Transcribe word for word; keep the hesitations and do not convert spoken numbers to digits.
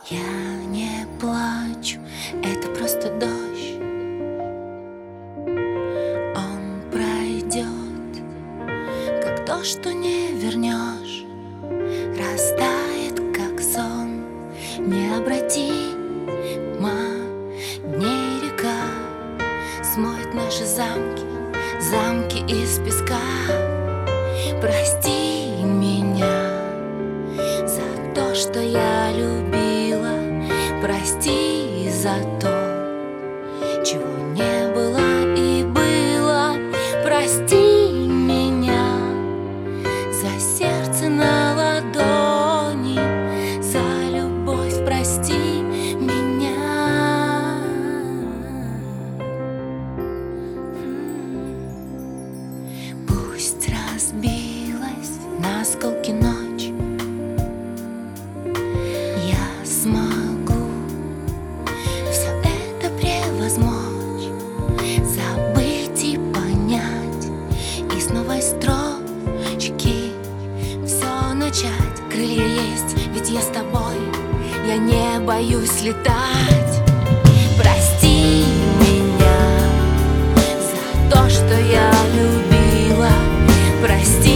Я не плачу, это просто дождь. Он пройдет, как то, что не вернешь. Растает, как сон, необратимо. Дней река смоет наши замки, замки из песка. Прости меня за то, что я любила. Прости за то, чего не было и было. Прости меня за сердце на ладони, за любовь. Прости меня. Пусть разбилась на осколки ночь, я смогу все это превозмочь, забыть и понять, и с новой строчки все начать. Крылья есть, ведь я с тобой, я не боюсь летать. Прости меня за то, что я любила. Прости